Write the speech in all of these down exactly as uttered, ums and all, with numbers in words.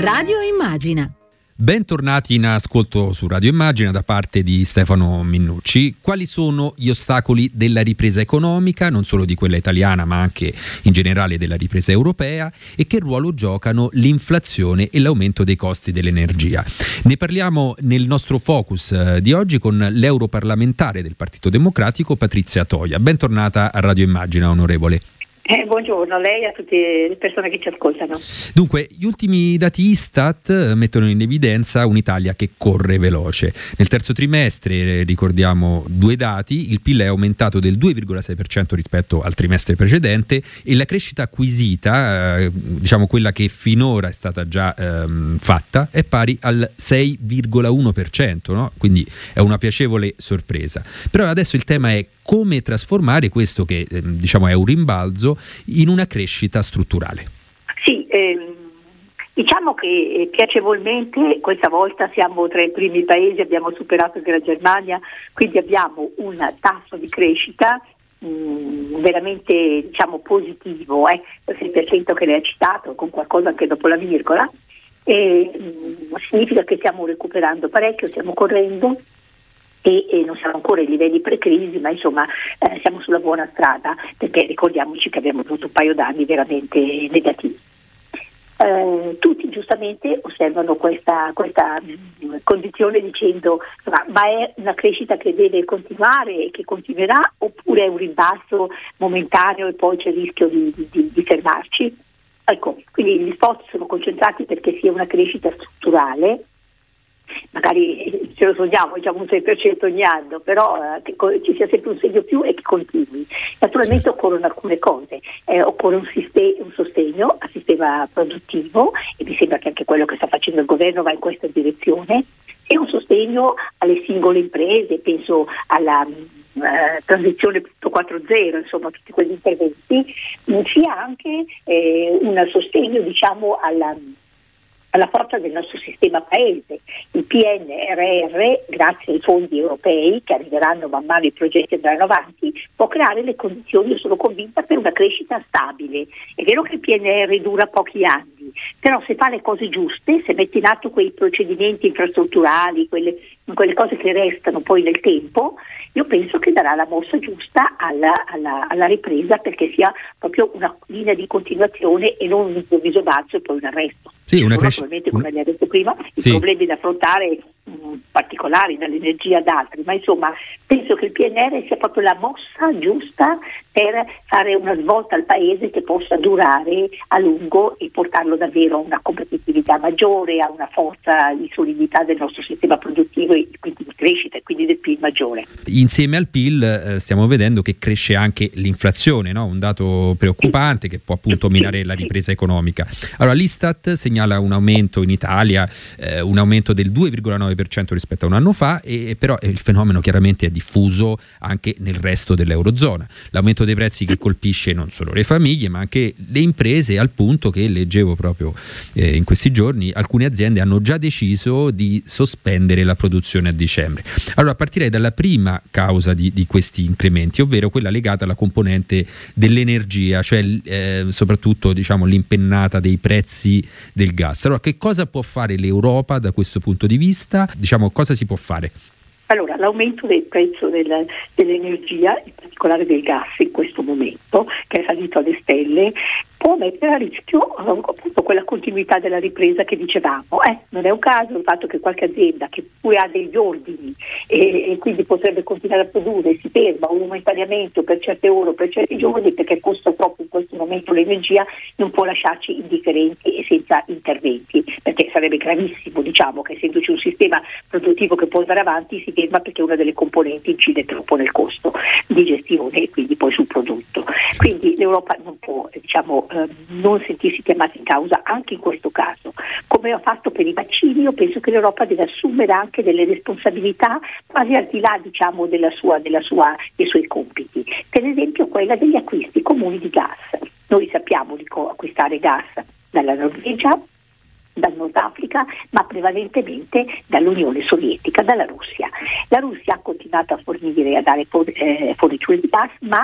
Radio Immagina. Bentornati in ascolto su Radio Immagina da parte di Stefano Minnucci. Quali sono gli ostacoli della ripresa economica, non solo di quella italiana ma anche in generale della ripresa europea, e che ruolo giocano l'inflazione e l'aumento dei costi dell'energia? Ne parliamo nel nostro focus di oggi con l'europarlamentare del Partito Democratico Patrizia Toia. Bentornata a Radio Immagina, onorevole. Eh, buongiorno a lei e a tutte le persone che ci ascoltano. Dunque, gli ultimi dati Istat mettono in evidenza un'Italia che corre veloce. Nel terzo trimestre, ricordiamo due dati, il P I L è aumentato del due virgola sei per cento rispetto al trimestre precedente e la crescita acquisita, eh, diciamo quella che finora è stata già ehm, fatta, è pari al sei virgola uno per cento, no? Quindi è una piacevole sorpresa. Però adesso il tema è come trasformare questo che eh, diciamo è un rimbalzo in una crescita strutturale. Sì, ehm, diciamo che piacevolmente questa volta siamo tra i primi paesi, abbiamo superato anche la Germania, quindi abbiamo un tasso di crescita mh, veramente diciamo positivo, eh, il sei per cento che lei ha citato, con qualcosa anche dopo la virgola, e mh, significa che stiamo recuperando parecchio, stiamo correndo. E, e non siamo ancora ai livelli pre-crisi, ma insomma eh, siamo sulla buona strada, perché ricordiamoci che abbiamo avuto un paio d'anni veramente negativi. Eh, tutti giustamente osservano questa, questa mh, condizione dicendo ma, ma è una crescita che deve continuare e che continuerà, oppure è un ribasso momentaneo e poi c'è il rischio di, di, di fermarci? Ecco, quindi gli sforzi sono concentrati perché sia una crescita strutturale. Magari ce lo sogniamo, diciamo un sei per cento ogni anno, però eh, che co- ci sia sempre un segno più e che continui. Naturalmente occorrono alcune cose, eh, occorre un, siste- un sostegno al sistema produttivo, e mi sembra che anche quello che sta facendo il governo va in questa direzione, e un sostegno alle singole imprese, penso alla eh, transizione quattro punto zero, insomma tutti quegli interventi, sia anche eh, un sostegno diciamo alla alla forza del nostro sistema paese. Il P N R R, grazie ai fondi europei che arriveranno man mano, i progetti andranno avanti, può creare le condizioni, io sono convinta, per una crescita stabile. È vero che il P N R R dura pochi anni, però se fa le cose giuste, se mette in atto quei procedimenti infrastrutturali, quelle, quelle cose che restano poi nel tempo, io penso che darà la mossa giusta alla, alla, alla ripresa, perché sia proprio una linea di continuazione e non un improvviso balzo e poi un arresto. Sì, una crescita. Naturalmente, come lei ha detto prima, i sì. problemi da affrontare mh, particolari, dall'energia ad altri, ma insomma penso che il P N R R sia proprio la mossa giusta per fare una svolta al paese che possa durare a lungo e portarlo davvero a una competitività maggiore, a una forza di solidità del nostro sistema produttivo e quindi di crescita e quindi del P I L maggiore. Insieme al P I L eh, stiamo vedendo che cresce anche l'inflazione, no? Un dato preoccupante che può appunto minare la ripresa economica. Allora l'Istat segnala un aumento in Italia, eh, un aumento del due virgola nove per cento rispetto a un anno fa, e però il fenomeno chiaramente è diffuso anche nel resto dell'Eurozona. L'aumento dei prezzi che colpisce non solo le famiglie ma anche le imprese, al punto che leggevo proprio eh, in questi giorni alcune aziende hanno già deciso di sospendere la produzione a dicembre. Allora partirei dalla prima causa di, di questi incrementi, ovvero quella legata alla componente dell'energia, cioè eh, soprattutto diciamo l'impennata dei prezzi del gas. Allora che cosa può fare l'Europa da questo punto di vista? Diciamo, cosa si può fare? Allora, l'aumento del prezzo del, dell'energia, in particolare del gas in questo momento, che è salito alle stelle, può mettere a rischio appunto quella continuità della ripresa che dicevamo. Eh, non è un caso il fatto che qualche azienda che pure ha degli ordini e, e quindi potrebbe continuare a produrre, si ferma momentaneamente per certe ore o per certi giorni perché costa troppo in questo momento l'energia, non può lasciarci indifferenti e senza interventi, perché sarebbe gravissimo, diciamo, che essendoci un sistema produttivo che può andare avanti si ferma perché una delle componenti incide troppo nel costo di gestione e quindi poi sul prodotto. Quindi l'Europa non può, diciamo, eh, non sentirsi chiamata in causa anche in questo caso. Come ho fatto per i vaccini, io penso che l'Europa deve assumere anche delle responsabilità quasi al di là, diciamo, della sua, della sua, dei suoi compiti. Per esempio quella degli acquisti comuni di gas. Noi sappiamo di co- acquistare gas dalla Norvegia, dal Nord Africa, ma prevalentemente dall'Unione Sovietica, dalla Russia. La Russia ha continuato a fornire, a dare for- eh, forniture di gas, ma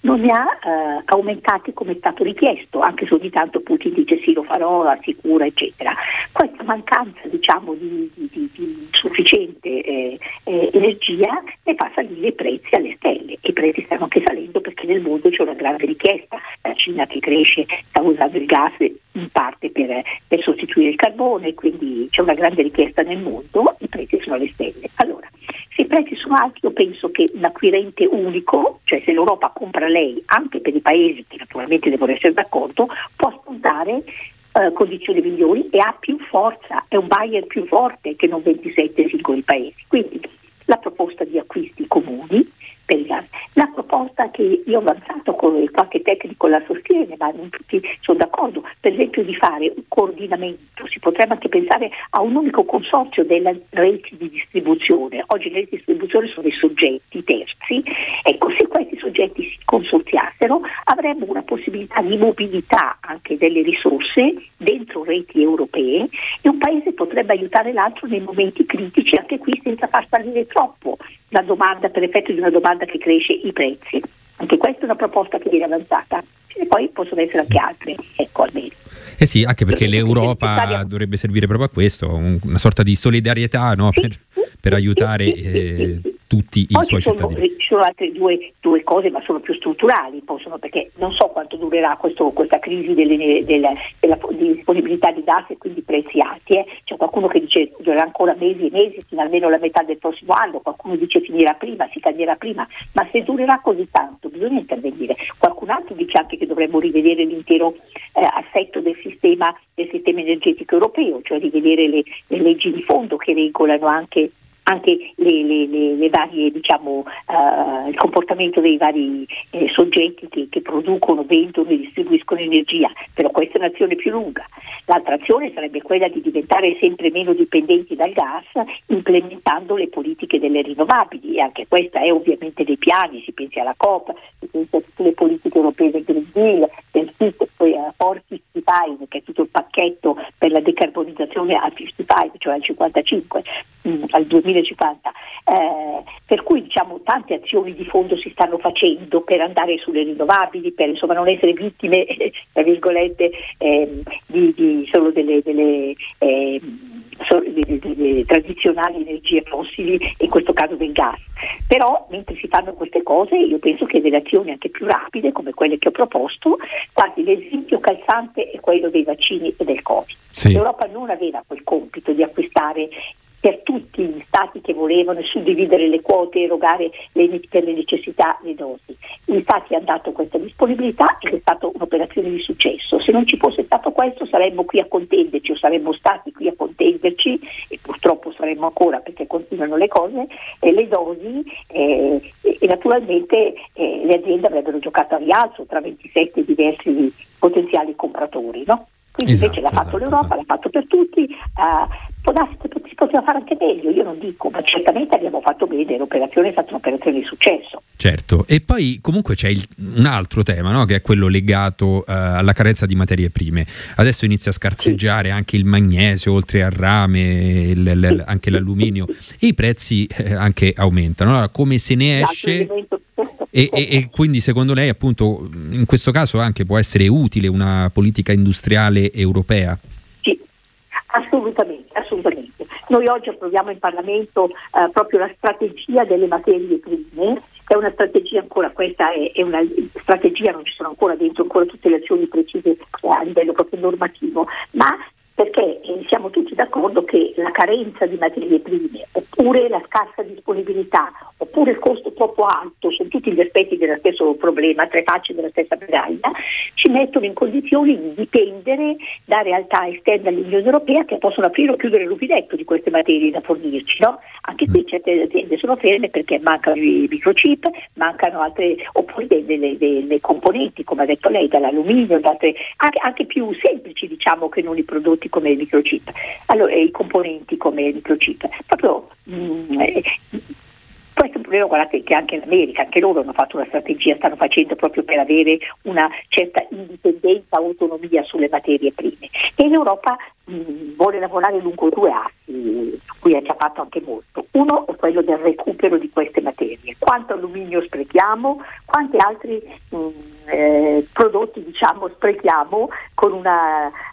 non ne ha eh, aumentati come è stato richiesto, anche se ogni tanto Putin dice sì, lo farò, assicura, eccetera. Questa mancanza, diciamo, di, di, di, di sufficiente eh, eh, energia ne fa salire i prezzi alle stelle. I prezzi stanno anche salendo perché nel mondo c'è una grande richiesta. La Cina che cresce sta usando il gas in parte per, per sostituire il carbone, quindi c'è una grande richiesta nel mondo, i prezzi sono alle stelle. Allora, se i prezzi sono alti, io penso che un acquirente unico, cioè se l'Europa compra lei anche per i paesi che naturalmente devono essere d'accordo, può spuntare eh, condizioni migliori e ha più forza, è un buyer più forte che non ventisette singoli paesi. Quindi la proposta di acquisti comuni per il gas, la proposta che io ho avanzato con qualche tecnico la sostiene, ma non tutti sono d'accordo, per esempio di fare un coordinamento, si potrebbe anche pensare a un unico consorzio delle reti di distribuzione. Oggi le reti di distribuzione sono dei soggetti terzi, ecco, se questi soggetti si consorziassero avremmo una possibilità di mobilità anche delle risorse dentro reti europee e un paese potrebbe aiutare l'altro nei momenti critici, anche qui senza far salire troppo la domanda, per effetto di una domanda che cresce i prezzi. Anche questa è una proposta che viene avanzata e poi possono essere anche altre, ecco, almeno. Eh sì, anche perché l'Europa dovrebbe servire proprio a questo, un, una sorta di solidarietà, no? Sì, per, sì, per sì, aiutare sì, sì, eh, sì, sì. tutti Poi i suoi ci sono, cittadini. ci sono altre due, due cose, ma sono più strutturali, possono, perché non so quanto durerà questo, questa crisi delle, della, della di disponibilità di gas e quindi prezzi alti. Eh. C'è qualcuno che dice durerà ancora mesi e mesi, fino almeno la metà del prossimo anno, qualcuno dice finirà prima, si cambierà prima, ma se durerà così tanto bisogna intervenire. Qualcun altro dice anche che dovremmo rivedere l'intero eh, assetto del sistema, del sistema energetico europeo, cioè rivedere le, le leggi di fondo che regolano anche anche le, le, le, le varie, diciamo, uh, il comportamento dei vari eh, soggetti che, che producono, vendono e distribuiscono energia, però questa è un'azione più lunga. L'altra azione sarebbe quella di diventare sempre meno dipendenti dal gas implementando le politiche delle rinnovabili, e anche questa è ovviamente dei piani, si pensi alla COP, si pensi a tutte le politiche europee del Green Deal, del F I T, poi a Fort cinquantacinque, che è tutto il pacchetto per la decarbonizzazione al cinquantacinque, cioè al cinquantacinque, mh, al duemilacinquanta, eh, per cui diciamo tante azioni di fondo si stanno facendo per andare sulle rinnovabili, per insomma non essere vittime eh, tra virgolette eh, di, di solo delle, delle eh, delle, delle tradizionali energie fossili, in questo caso del gas. Però mentre si fanno queste cose io penso che delle azioni anche più rapide come quelle che ho proposto, quasi l'esempio calzante è quello dei vaccini e del Covid. Sì. L'Europa non aveva quel compito di acquistare per tutti gli stati che volevano suddividere le quote e erogare le, per le necessità le dosi. Gli stati hanno dato questa disponibilità ed è stata un'operazione di successo. Se non ci fosse stato questo saremmo qui a contenderci, o saremmo stati qui a contenderci, e purtroppo saremmo ancora perché continuano le cose, eh, le dosi eh, e naturalmente eh, le aziende avrebbero giocato a rialzo tra ventisette diversi potenziali compratori, no? Quindi esatto, invece l'ha fatto esatto, l'Europa, esatto. L'ha fatto per tutti, uh, può darsi che si poteva fare anche meglio, io non dico, ma certamente abbiamo fatto bene, l'operazione è stata un'operazione di successo. Certo, e poi comunque c'è il, un altro tema, no? Che è quello legato uh, alla carenza di materie prime. Adesso inizia a scarseggiare sì. anche il magnesio, oltre al rame, il, il, sì. anche l'alluminio, e i prezzi eh, anche aumentano. Allora come se ne esce? E, e, e quindi secondo lei appunto in questo caso anche può essere utile una politica industriale europea? Sì, assolutamente, assolutamente. Noi oggi approviamo in Parlamento eh, proprio la strategia delle materie prime, che è una strategia ancora, questa è, è una strategia, non ci sono ancora dentro ancora tutte le azioni precise eh, a livello proprio normativo, ma perché eh, siamo tutti d'accordo che la carenza di materie prime, oppure la scarsa disponibilità, oppure il costo troppo alto, sono tutti gli aspetti dello stesso problema, tre facce della stessa medaglia, ci mettono in condizioni di dipendere da realtà esterne all'Unione Europea che possono aprire o chiudere il rubinetto di queste materie da fornirci, no? Anche qui certe aziende sono ferme perché mancano i microchip, mancano altre, oppure delle, delle, delle componenti, come ha detto lei, dall'alluminio, da altre, anche, anche più semplici diciamo che non i prodotti come il microchip, allora i componenti come il microchip, proprio mh, eh, questo è un problema, guardate che anche in America, anche loro hanno fatto una strategia, stanno facendo proprio per avere una certa indipendenza, autonomia sulle materie prime, e l'Europa mh, vuole lavorare lungo due assi, su cui ha già fatto anche molto. Uno è quello del recupero di queste materie, quanto alluminio sprechiamo, quanti altri mh, eh, prodotti, diciamo, sprechiamo con una eh,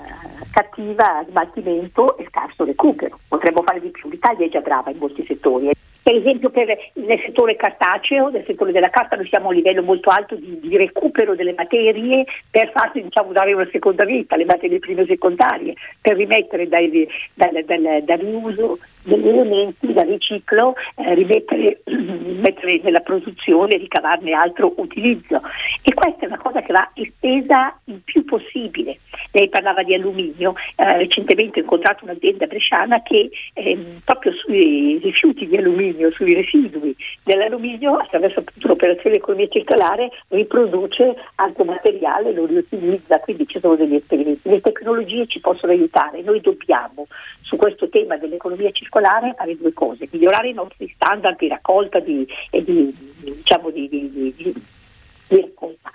cattiva smaltimento e scarso recupero. Potremmo fare di più, l'Italia è già brava in molti settori. Per esempio per, nel settore cartaceo, nel settore della carta, noi siamo a un livello molto alto di, di recupero delle materie per farsi, diciamo, dare una seconda vita, le materie prime secondarie, per rimettere dai, dal, dal, dal riuso degli elementi, dal riciclo, eh, rimettere mettere nella produzione, ricavarne altro utilizzo. E questa è una cosa che va estesa il più possibile. Lei parlava di alluminio, eh, recentemente ho incontrato un'azienda bresciana che eh, proprio sui rifiuti di alluminio, sui residui dell'alluminio, attraverso appunto l'operazione di economia circolare, riproduce altro materiale, lo riutilizza, quindi ci sono degli esperimenti. Le tecnologie ci possono aiutare, noi dobbiamo su questo tema dell'economia circolare fare due cose: migliorare i nostri standard di raccolta di, e di, diciamo di, di, di, di, di raccolta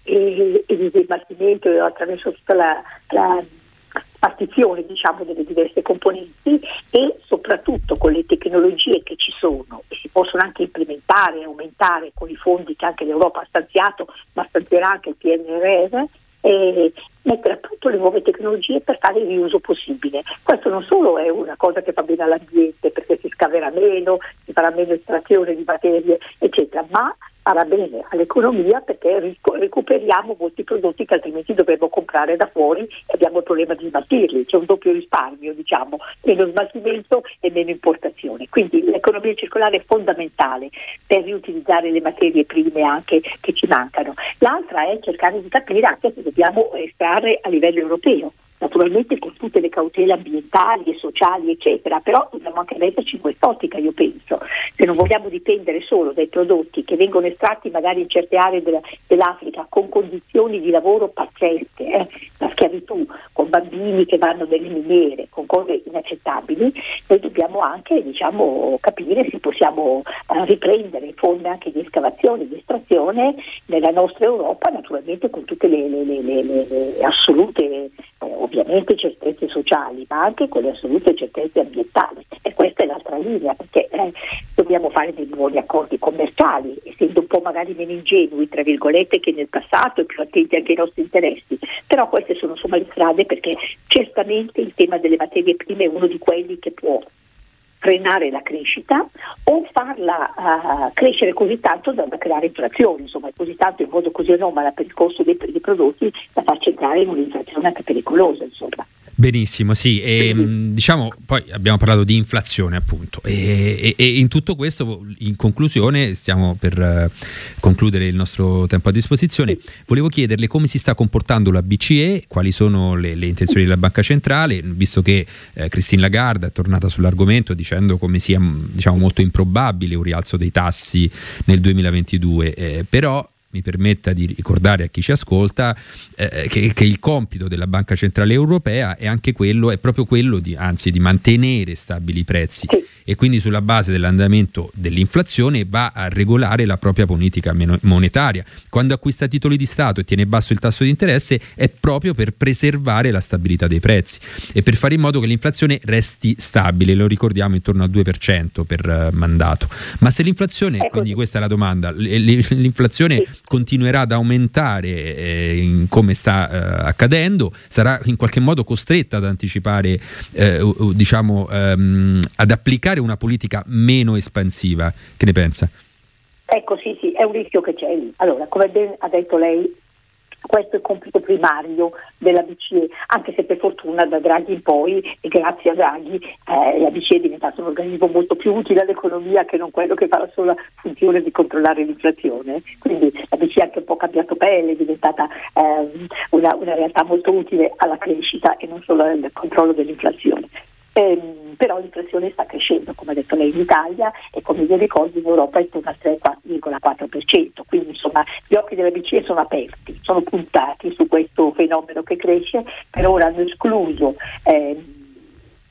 e, e di smaltimento attraverso tutta la, la partizione, diciamo, delle diverse componenti, e soprattutto con le tecnologie che ci sono e si possono anche implementare e aumentare con i fondi che anche l'Europa ha stanziato, ma stanzierà anche il P N R R, e mettere a punto le nuove tecnologie per fare il riuso possibile. Questo non solo è una cosa che fa bene all'ambiente, perché si scaverà meno, si farà meno estrazione di materie, eccetera, ma farà bene all'economia, perché ric- recuperiamo molti prodotti che altrimenti dovremmo comprare da fuori e abbiamo il problema di smaltirli. C'è un doppio risparmio, diciamo, meno smaltimento e meno importazione. Quindi l'economia circolare è fondamentale per riutilizzare le materie prime anche che ci mancano. L'altra è cercare di capire anche se dobbiamo estrarre a livello europeo, naturalmente con tutte le cautele ambientali e sociali, eccetera, però dobbiamo anche metterci in quest'ottica, io penso. Se non vogliamo dipendere solo dai prodotti che vengono estratti magari in certe aree della, dell'Africa con condizioni di lavoro pazzesche, eh, la schiavitù, con bambini che vanno nelle miniere, con cose inaccettabili, noi dobbiamo anche, diciamo, capire se possiamo eh, riprendere forme anche di escavazione, di estrazione nella nostra Europa, naturalmente con tutte le, le, le, le, le assolute eh, ovviamente certezze sociali, ma anche con le assolute certezze ambientali. E questa è l'altra linea, perché eh, dobbiamo fare dei buoni accordi commerciali, essendo un po' magari meno ingenui, tra virgolette, che nel passato, e più attenti anche ai nostri interessi. Però queste sono insomma le strade, perché certamente il tema delle materie prime è uno di quelli che può frenare la crescita o farla uh, crescere così tanto da, da creare inflazione, insomma, così tanto in modo così anomala per il costo dei, dei prodotti da farci entrare in un'inflazione anche pericolosa, insomma. Benissimo, sì, e diciamo poi abbiamo parlato di inflazione, appunto, e, e, e in tutto questo, in conclusione, stiamo per uh, concludere il nostro tempo a disposizione. Volevo chiederle come si sta comportando la B C E, quali sono le, le intenzioni della Banca Centrale, visto che eh, Christine Lagarde è tornata sull'argomento dicendo come sia, diciamo, molto improbabile un rialzo dei tassi nel duemilaventidue, eh, però mi permetta di ricordare a chi ci ascolta eh, che, che il compito della Banca Centrale Europea è anche quello, è proprio quello di, anzi, di mantenere stabili i prezzi, e quindi sulla base dell'andamento dell'inflazione va a regolare la propria politica monetaria. Quando acquista titoli di Stato e tiene basso il tasso di interesse è proprio per preservare la stabilità dei prezzi e per fare in modo che l'inflazione resti stabile, lo ricordiamo intorno al due per cento per uh, mandato. Ma se l'inflazione, quindi questa è la domanda, l'inflazione continuerà ad aumentare eh, in come sta eh, accadendo, sarà in qualche modo costretta ad anticipare, eh, diciamo, ehm, ad applicare una politica meno espansiva. Che ne pensa? Ecco, sì, sì, è un rischio che c'è lì. Allora, come ben ha detto lei, questo è il compito primario della B C E, anche se per fortuna da Draghi in poi, e grazie a Draghi, eh, la B C E è diventata un organismo molto più utile all'economia che non quello che fa la sola funzione di controllare l'inflazione. Quindi la B C E ha anche un po' cambiato pelle, è diventata eh, una, una realtà molto utile alla crescita e non solo al controllo dell'inflazione. Eh, però l'inflazione sta crescendo, come ha detto lei, in Italia, e come vi ricordo in Europa è intorno al tre virgola quattro per cento, quindi insomma gli occhi della B C E sono aperti, sono puntati su questo fenomeno che cresce. Per ora hanno escluso eh,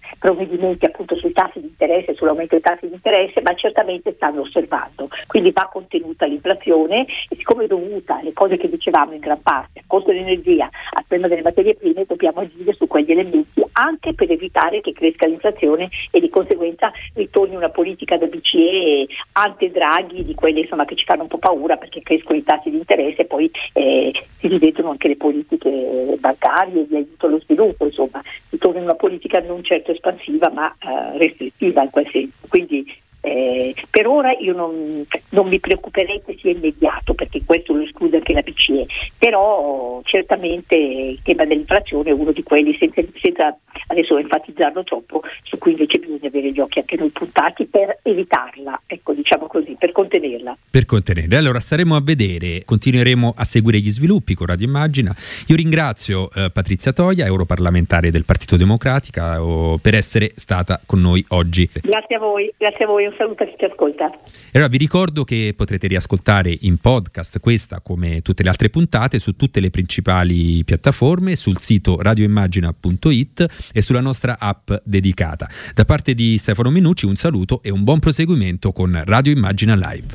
provvedimenti appunto sui tassi di interesse, sull'aumento dei tassi di interesse, ma certamente stanno osservando. Quindi va contenuta l'inflazione e siccome è dovuta alle cose che dicevamo in gran parte, al costo dell'energia, al tema delle materie prime, dobbiamo agire su quegli elementi anche per evitare che cresca l'inflazione e di conseguenza ritorni una politica da B C E ante Draghi, di quelle insomma che ci fanno un po' paura perché crescono i tassi di interesse e poi eh, si rivedono anche le politiche bancarie di aiuto allo sviluppo, insomma ritorni una politica non certo espansiva ma eh, restrittiva in quel senso. Quindi Eh, per ora io non, non mi preoccuperei che sia immediato, perché questo lo esclude anche la B C E, però certamente il tema dell'inflazione è uno di quelli, senza, senza adesso enfatizzarlo troppo, su cui invece bisogna avere gli occhi anche noi puntati per evitarla, ecco, diciamo così, per contenerla. Per contenere. Allora staremo a vedere, continueremo a seguire gli sviluppi con Radio Immagina. Io ringrazio eh, Patrizia Toia, europarlamentare del Partito Democratico, per essere stata con noi oggi. Grazie a voi, grazie a voi. Un saluto a chi ci ascolta. E allora vi ricordo che potrete riascoltare in podcast questa come tutte le altre puntate su tutte le principali piattaforme, sul sito radioimmagina punto it e sulla nostra app dedicata. Da parte di Stefano Minucci un saluto e un buon proseguimento con Radio Immagina Live.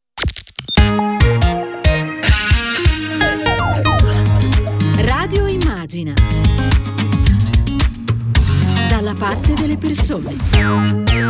Radio Immagina, dalla parte delle persone.